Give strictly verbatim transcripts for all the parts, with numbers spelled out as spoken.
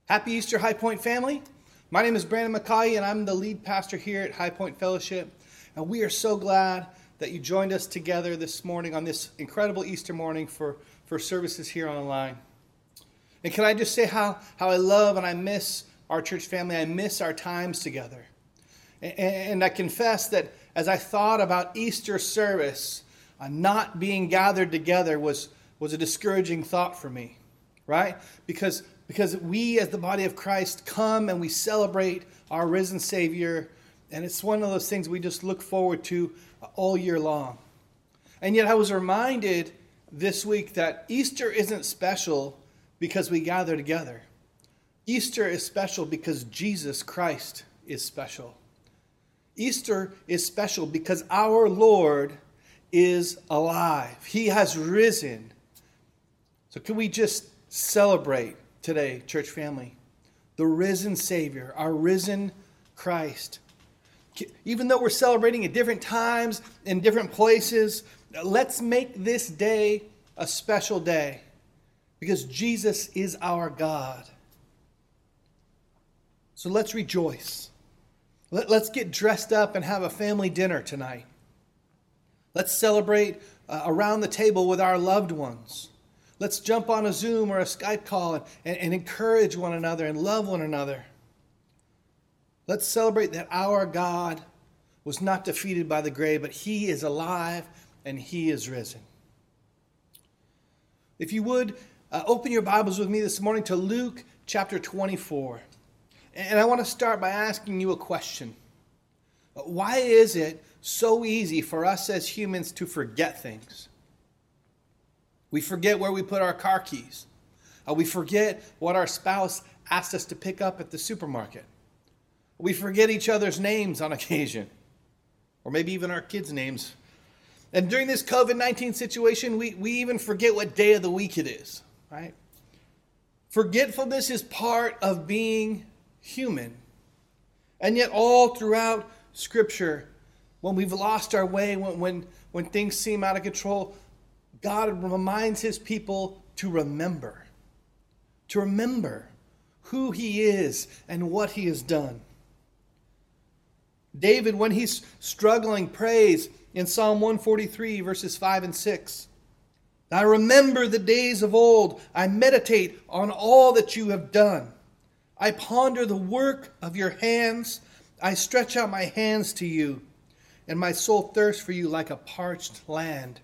Happy Easter, High Point family. My name is Brandon McCauley, and I'm the lead pastor here at High Point Fellowship. And we are so glad that you joined us together this morning on this incredible Easter morning for, for services here online. And can I just say how, how I love and I miss our church family. I miss our times together. And, and I confess that as I thought about Easter service, uh, not being gathered together was, was a discouraging thought for me, right? Because Because we as the body of Christ come and we celebrate our risen Savior. And it's one of those things we just look forward to all year long. And yet I was reminded this week that Easter isn't special because we gather together. Easter is special because Jesus Christ is special. Easter is special because our Lord is alive. He has risen. So can we just celebrate today, church family, the risen Savior, our risen Christ? Even though we're celebrating at different times in different places, let's make this day a special day because Jesus is our God. So let's rejoice. Let, let's get dressed up and have a family dinner tonight. Let's celebrate uh, around the table with our loved ones. Let's jump on a Zoom or a Skype call and, and, and encourage one another and love one another. Let's celebrate that our God was not defeated by the grave, but He is alive and He is risen. If you would, uh, open your Bibles with me this morning to Luke chapter twenty-four. And I want to start by asking you a question. Why is it so easy for us as humans to forget things? We forget where we put our car keys. Uh, we forget what our spouse asked us to pick up at the supermarket. We forget each other's names on occasion, or maybe even our kids' names. And during this covid nineteen situation, we, we even forget what day of the week it is, right? Forgetfulness is part of being human. And yet all throughout Scripture, when we've lost our way, when, when, when things seem out of control, God reminds His people to remember, to remember who He is and what He has done. David, when he's struggling, prays in Psalm one forty-three, verses five and six. I remember the days of old. I meditate on all that you have done. I ponder the work of your hands. I stretch out my hands to you, and my soul thirsts for you like a parched land.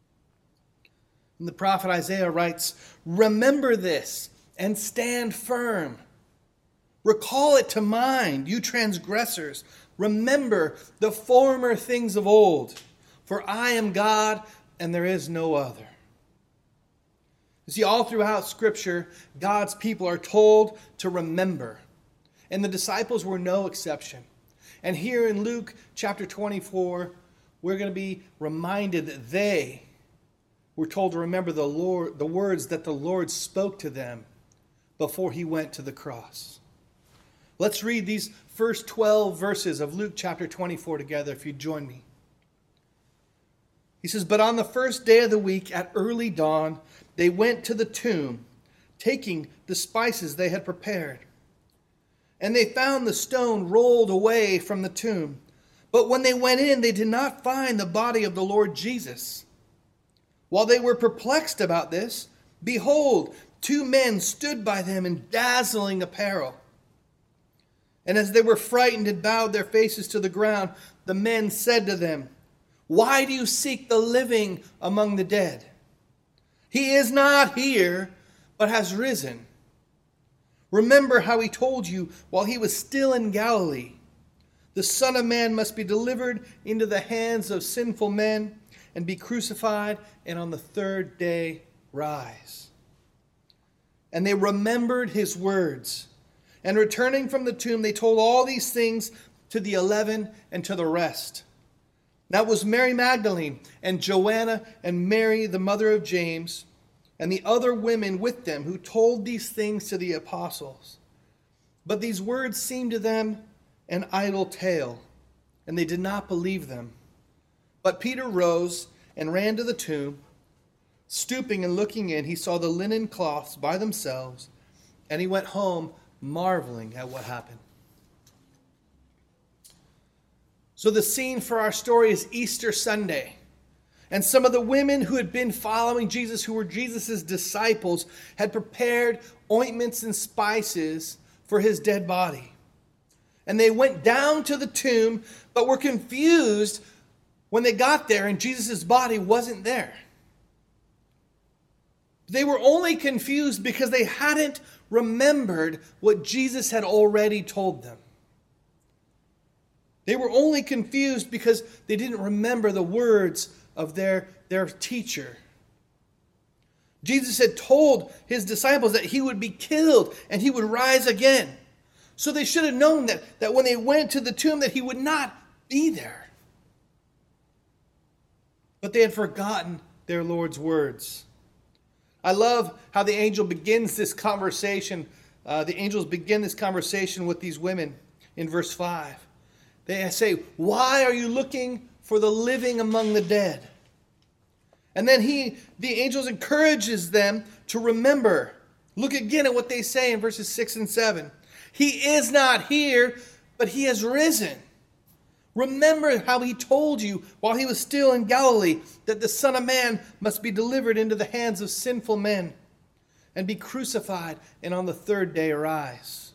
And the prophet Isaiah writes, remember this and stand firm. Recall it to mind, you transgressors. Remember the former things of old. For I am God and there is no other. You see, all throughout Scripture, God's people are told to remember. And the disciples were no exception. And here in Luke chapter twenty-four, we're going to be reminded that they we're told to remember the Lord, the words that the Lord spoke to them before He went to the cross. Let's read these first twelve verses of Luke chapter twenty-four together, if you'd join me. He says, but on the first day of the week at early dawn, they went to the tomb, taking the spices they had prepared. And they found the stone rolled away from the tomb. But when they went in, they did not find the body of the Lord Jesus. While they were perplexed about this, behold, two men stood by them in dazzling apparel. And as they were frightened and bowed their faces to the ground, the men said to them, why do you seek the living among the dead? He is not here, but has risen. Remember how He told you while He was still in Galilee, the Son of Man must be delivered into the hands of sinful men and be crucified, and on the third day rise. And they remembered His words. And returning from the tomb, they told all these things to the eleven and to the rest. That was Mary Magdalene and Joanna and Mary, the mother of James, and the other women with them who told these things to the apostles. But these words seemed to them an idle tale, and they did not believe them. But Peter rose and ran to the tomb. Stooping and looking in, he saw the linen cloths by themselves, and he went home marveling at what happened. So the scene for our story is Easter Sunday. And some of the women who had been following Jesus, who were Jesus' disciples, had prepared ointments and spices for his dead body. And they went down to the tomb, but were confused when they got there and Jesus' body wasn't there. They were only confused because they hadn't remembered what Jesus had already told them. They were only confused because they didn't remember the words of their, their teacher. Jesus had told his disciples that he would be killed and he would rise again. So they should have known that, that when they went to the tomb that he would not be there. But they had forgotten their Lord's words. I love how the angel begins this conversation. Uh, the angels begin this conversation with these women in verse five. They say, "Why are you looking for the living among the dead?" And then he, the angels encourages them to remember. Look again at what they say in verses six and seven. "He is not here, but he has risen. Remember how he told you while he was still in Galilee that the Son of Man must be delivered into the hands of sinful men and be crucified and on the third day arise."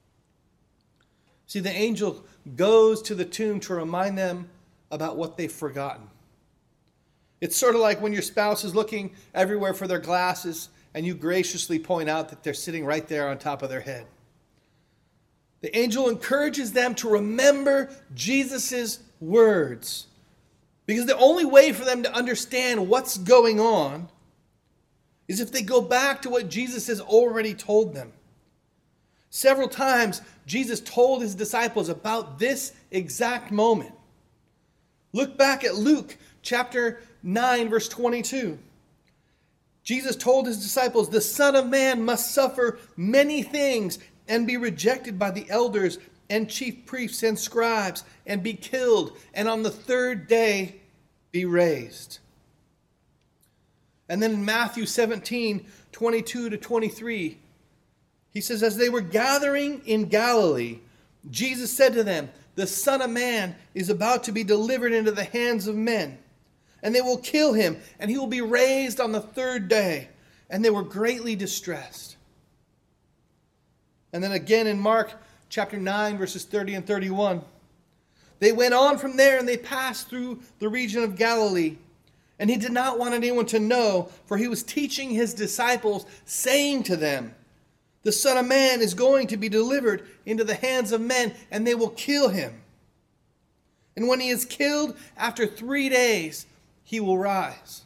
See, the angel goes to the tomb to remind them about what they've forgotten. It's sort of like when your spouse is looking everywhere for their glasses and you graciously point out that they're sitting right there on top of their head. The angel encourages them to remember Jesus' words, because the only way for them to understand what's going on is if they go back to what Jesus has already told them. Several times, Jesus told his disciples about this exact moment. Look back at Luke chapter nine, verse twenty-two. Jesus told his disciples, "The Son of Man must suffer many things and be rejected by the elders and chief priests and scribes and be killed, and on the third day be raised." And then in Matthew seventeen, twenty-two to twenty-three, he says, "As they were gathering in Galilee, Jesus said to them, 'The Son of Man is about to be delivered into the hands of men, and they will kill him, and he will be raised on the third day.' And they were greatly distressed." And then again in Mark chapter nine, verses thirty and thirty-one. "They went on from there and they passed through the region of Galilee. And he did not want anyone to know, for he was teaching his disciples, saying to them, 'The Son of Man is going to be delivered into the hands of men, and they will kill him. And when he is killed, after three days, he will rise.'"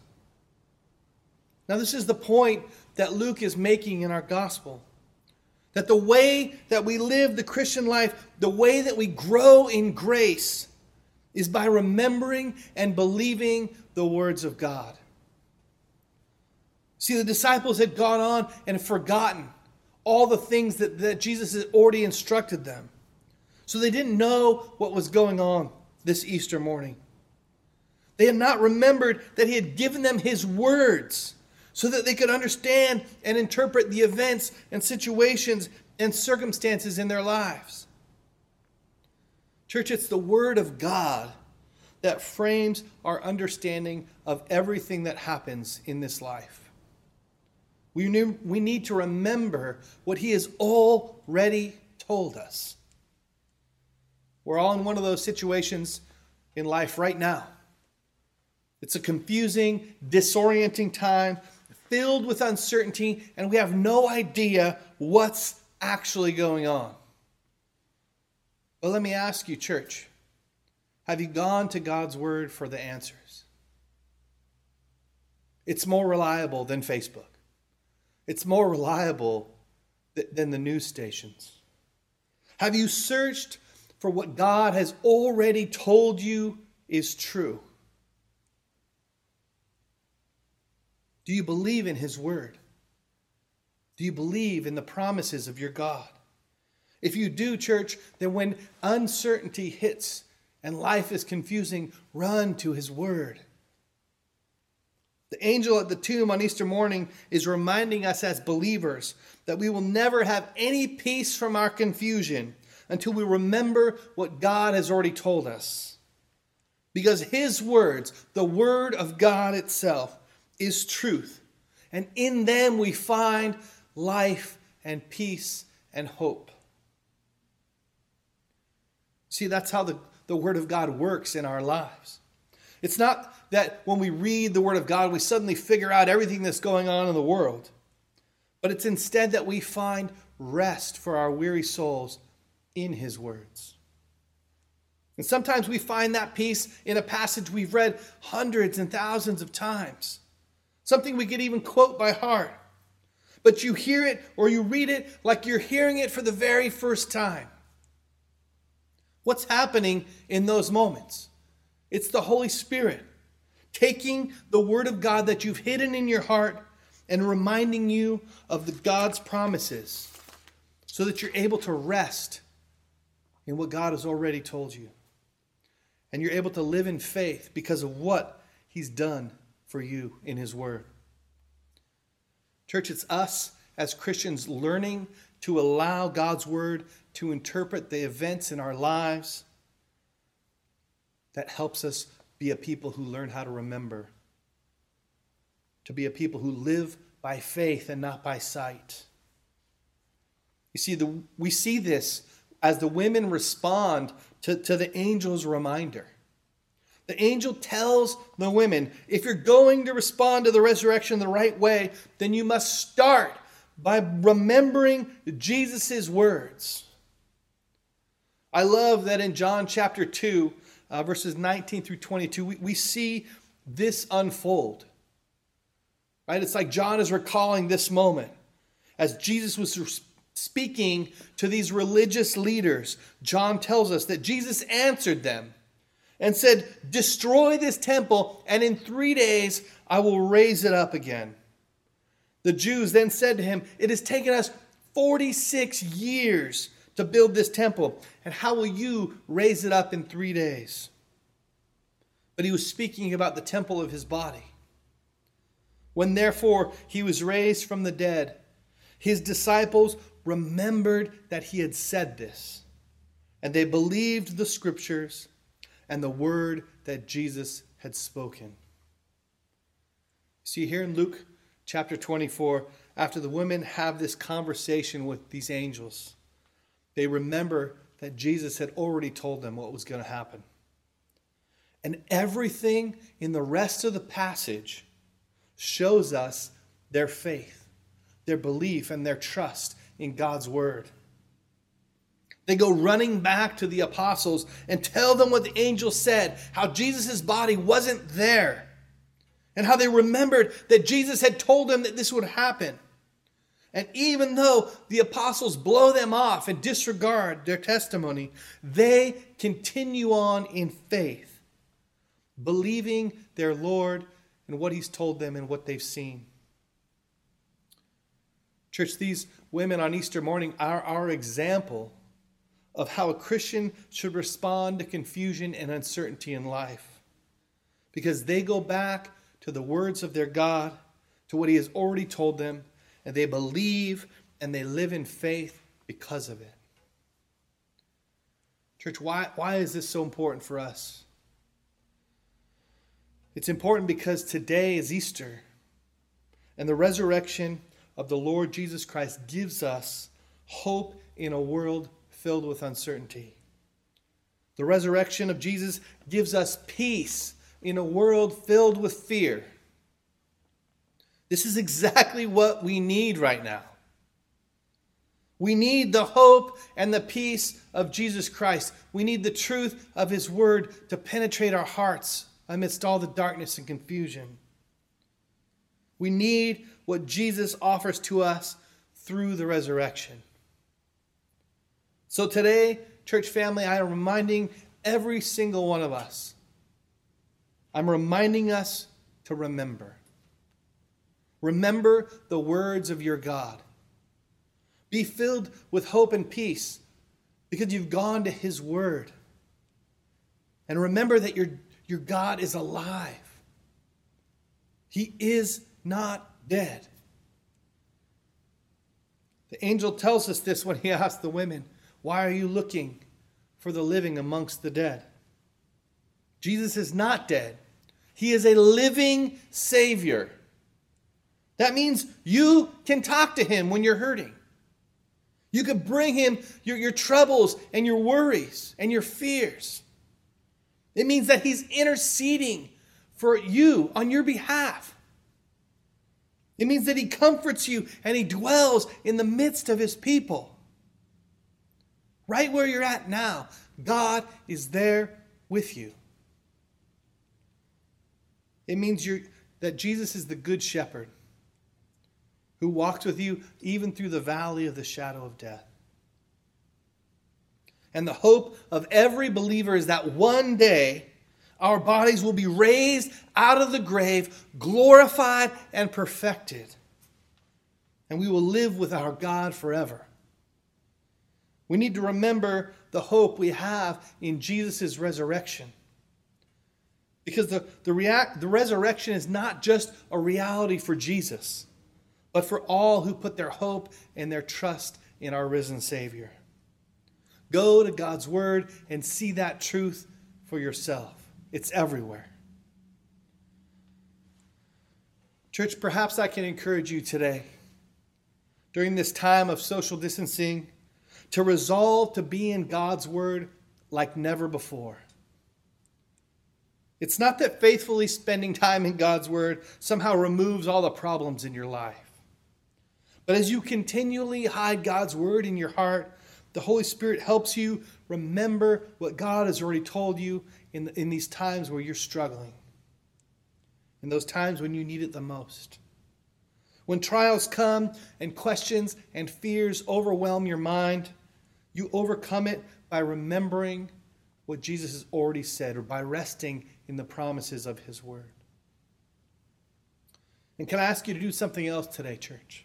Now this is the point that Luke is making in our gospel. That the way that we live the Christian life, the way that we grow in grace, is by remembering and believing the words of God. See, the disciples had gone on and forgotten all the things that, that Jesus had already instructed them. So they didn't know what was going on this Easter morning. They had not remembered that he had given them his words, so that they could understand and interpret the events and situations and circumstances in their lives. Church, it's the Word of God that frames our understanding of everything that happens in this life. We need, we need to remember what he has already told us. We're all in one of those situations in life right now. It's a confusing, disorienting time, filled with uncertainty, and we have no idea what's actually going on. But let me ask you, church, have you gone to God's Word for the answers? It's more reliable than Facebook. It's more reliable th- than the news stations. Have you searched for what God has already told you is true? Do you believe in his word? Do you believe in the promises of your God? If you do, church, then when uncertainty hits and life is confusing, run to his word. The angel at the tomb on Easter morning is reminding us as believers that we will never have any peace from our confusion until we remember what God has already told us. Because his words, the word of God itself, is truth. And in them we find life and peace and hope. See, that's how the, the word of God works in our lives. It's not that when we read the word of God, we suddenly figure out everything that's going on in the world. But it's instead that we find rest for our weary souls in his words. And sometimes we find that peace in a passage we've read hundreds and thousands of times. Something we could even quote by heart. But you hear it or you read it like you're hearing it for the very first time. What's happening in those moments? It's the Holy Spirit taking the word of God that you've hidden in your heart and reminding you of the God's promises so that you're able to rest in what God has already told you. And you're able to live in faith because of what he's done for you in his word. Church, it's us as Christians learning to allow God's word to interpret the events in our lives that helps us be a people who learn how to remember. To be a people who live by faith and not by sight. You see, the, we see this as the women respond to, to the angel's reminder. The angel tells the women, if you're going to respond to the resurrection the right way, then you must start by remembering Jesus' words. I love that in John chapter two, uh, verses nineteen through twenty-two, we, we see this unfold. Right? It's like John is recalling this moment as Jesus was speaking to these religious leaders. John tells us that Jesus answered them and said, destroy this temple, and in three days I will raise it up again. The Jews then said to him, it has taken us forty-six years to build this temple, and how will you raise it up in three days? But he was speaking about the temple of his body. When therefore he was raised from the dead, his disciples remembered that he had said this, and they believed the scriptures and the word that Jesus had spoken. See, here in Luke chapter twenty-four, after the women have this conversation with these angels, they remember that Jesus had already told them what was going to happen. And everything in the rest of the passage shows us their faith, their belief, and their trust in God's word. They go running back to the apostles and tell them what the angel said, how Jesus' body wasn't there, and how they remembered that Jesus had told them that this would happen. And even though the apostles blow them off and disregard their testimony, they continue on in faith, believing their Lord and what he's told them and what they've seen. Church, these women on Easter morning are our example of how a Christian should respond to confusion and uncertainty in life. Because they go back to the words of their God, to what he has already told them, and they believe and they live in faith because of it. Church, why, why is this so important for us? It's important because today is Easter, and the resurrection of the Lord Jesus Christ gives us hope in a world filled with uncertainty. The resurrection of Jesus gives us peace in a world filled with fear. This is exactly what we need right now. We need the hope and the peace of Jesus Christ. We need the truth of his word to penetrate our hearts amidst all the darkness and confusion. We need what Jesus offers to us through the resurrection. So today, church family, I am reminding every single one of us. I'm reminding us to remember. Remember the words of your God. Be filled with hope and peace because you've gone to his word. And remember that your, your God is alive. He is not dead. The angel tells us this when he asks the women, "Why are you looking for the living amongst the dead?" Jesus is not dead. He is a living Savior. That means you can talk to him when you're hurting. You could bring him your, your troubles and your worries and your fears. It means that he's interceding for you on your behalf. It means that he comforts you and he dwells in the midst of his people. Right where you're at now, God is there with you. It means you're, that Jesus is the good shepherd who walks with you even through the valley of the shadow of death. And the hope of every believer is that one day our bodies will be raised out of the grave, glorified and perfected. And we will live with our God forever. We need to remember the hope we have in Jesus' resurrection. Because the, the, react, the resurrection is not just a reality for Jesus, but for all who put their hope and their trust in our risen Savior. Go to God's Word and see that truth for yourself. It's everywhere. Church, perhaps I can encourage you today, during this time of social distancing, to resolve to be in God's Word like never before. It's not that faithfully spending time in God's Word somehow removes all the problems in your life. But as you continually hide God's Word in your heart, the Holy Spirit helps you remember what God has already told you in, in these times where you're struggling. In those times when you need it the most. When trials come and questions and fears overwhelm your mind, you overcome it by remembering what Jesus has already said or by resting in the promises of his word. And can I ask you to do something else today, church?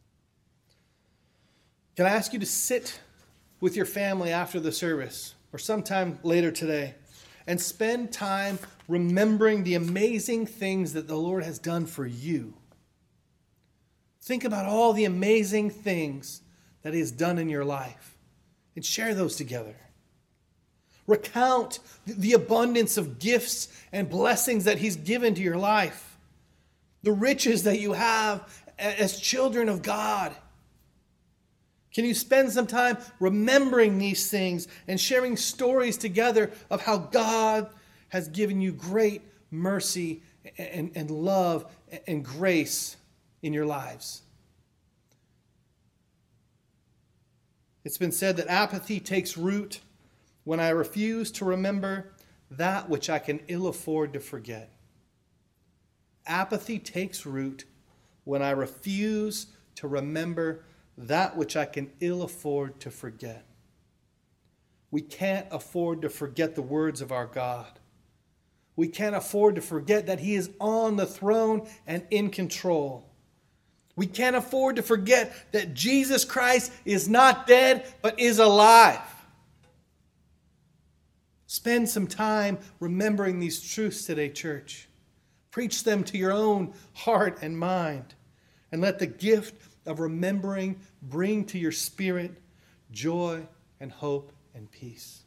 Can I ask you to sit with your family after the service or sometime later today and spend time remembering the amazing things that the Lord has done for you? Think about all the amazing things that he has done in your life and share those together. Recount the abundance of gifts and blessings that he's given to your life. The riches that you have as children of God. Can you spend some time remembering these things and sharing stories together of how God has given you great mercy and, and love and grace in your lives? It's been said that apathy takes root when I refuse to remember that which I can ill afford to forget. Apathy takes root when I refuse to remember that which I can ill afford to forget. We can't afford to forget the words of our God. We can't afford to forget that he is on the throne and in control. We can't afford to forget that Jesus Christ is not dead, but is alive. Spend some time remembering these truths today, church. Preach them to your own heart and mind. And let the gift of remembering bring to your spirit joy and hope and peace.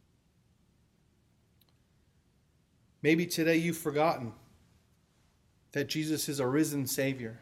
Maybe today you've forgotten that Jesus is a risen Savior.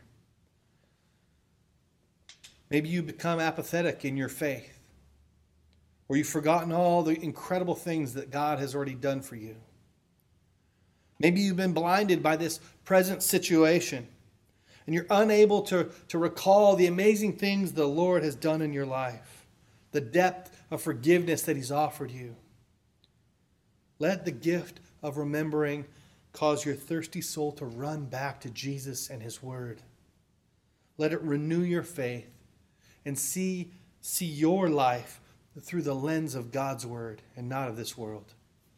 Maybe you've become apathetic in your faith. Or you've forgotten all the incredible things that God has already done for you. Maybe you've been blinded by this present situation. And you're unable to, to recall the amazing things the Lord has done in your life. The depth of forgiveness that he's offered you. Let the gift of remembering cause your thirsty soul to run back to Jesus and his word. Let it renew your faith and see, see your life through the lens of God's word and not of this world.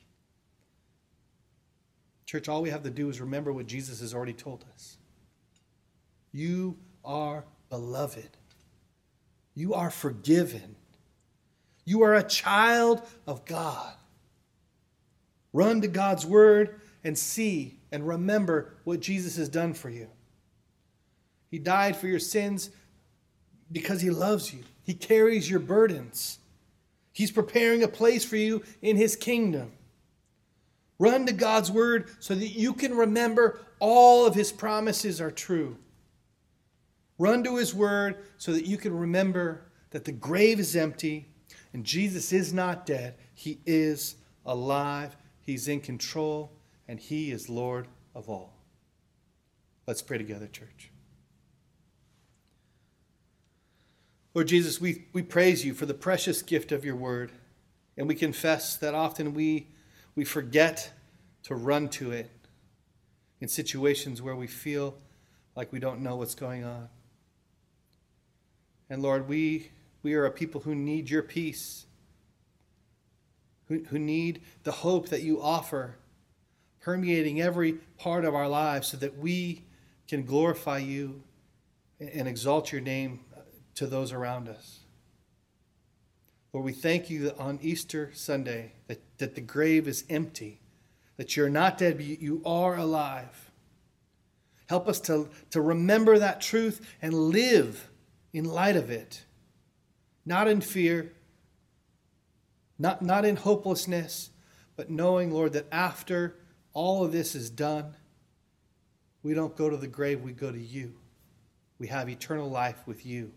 Church, all we have to do is remember what Jesus has already told us. You are beloved. You are forgiven. You are a child of God. Run to God's word and see and remember what Jesus has done for you. He died for your sins because he loves you. He carries your burdens. He's preparing a place for you in his kingdom. Run to God's word so that you can remember all of his promises are true. Run to his word so that you can remember that the grave is empty and Jesus is not dead. He is alive. He's in control and he is Lord of all. Let's pray together, church. Lord Jesus, we, we praise you for the precious gift of your word. And we confess that often we, we forget to run to it in situations where we feel like we don't know what's going on. And Lord, we, we are a people who need your peace, who, who need the hope that you offer, permeating every part of our lives so that we can glorify you and exalt your name to those around us. Lord, we thank you that on Easter Sunday that, that the grave is empty, that you're not dead, but you are alive. Help us to, to remember that truth and live in light of it. Not in fear, not, not in hopelessness, but knowing, Lord, that after all of this is done, we don't go to the grave, we go to you. We have eternal life with you.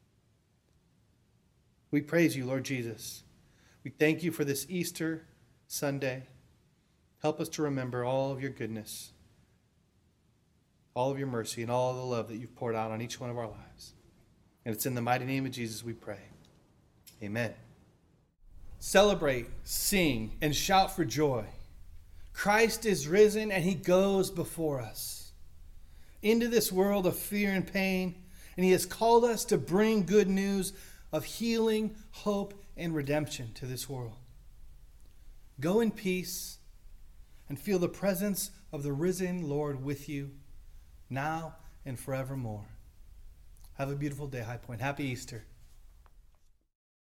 We praise you, Lord Jesus. We thank you for this Easter Sunday. Help us to remember all of your goodness, all of your mercy, and all of the love that you've poured out on each one of our lives. And it's in the mighty name of Jesus we pray. Amen. Celebrate, sing, and shout for joy. Christ is risen and he goes before us into this world of fear and pain, and he has called us to bring good news of healing, hope, and redemption to this world. Go in peace and feel the presence of the risen Lord with you now and forevermore. Have a beautiful day, High Point. Happy Easter.